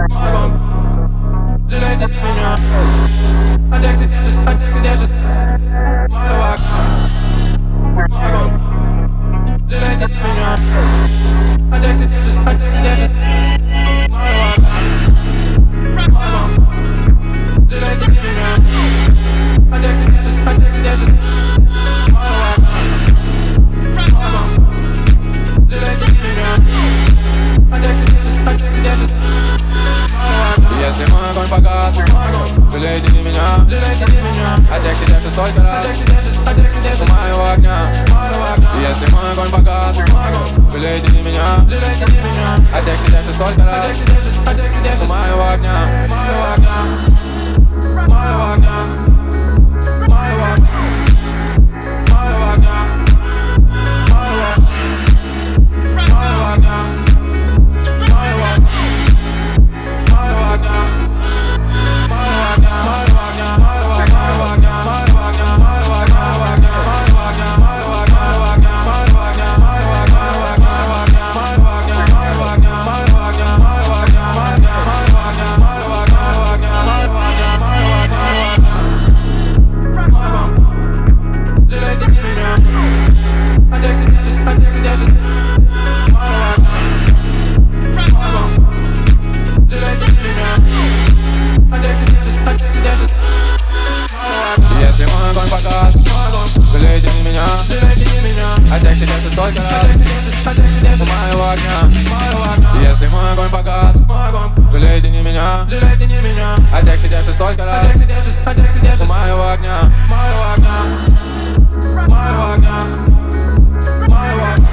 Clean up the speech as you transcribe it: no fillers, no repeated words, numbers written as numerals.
Жалейте меня. Одекси держит моего окна. Жалейте меня. Одекси держит моего окна. Жалейте меня. Одекси держит моего окна. Жалейте меня. Одекси держит моего окна. Если мой огонь погас, жалейте не меня. Одекси держит столько раз у моего огня. Если мой огонь погас, жалейте не меня. Одекси держит столько раз у моего огня. Моего огня. Если мой огонь погас, жалейте не меня. Одекси держит столько раз у моего огня. Если мой огонь погас, жалейте не меня. Одекси держит столько раз у моего огня. Моего огня.